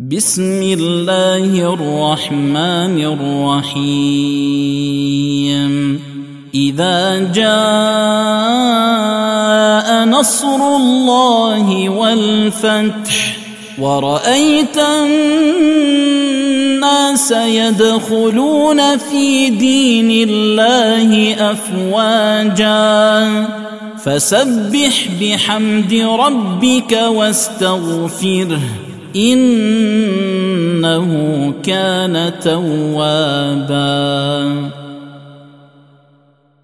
بسم الله الرحمن الرحيم إذا جاء نصر الله والفتح ورأيت الناس يدخلون في دين الله أفواجا فسبح بحمد ربك واستغفره إنه كان توابا.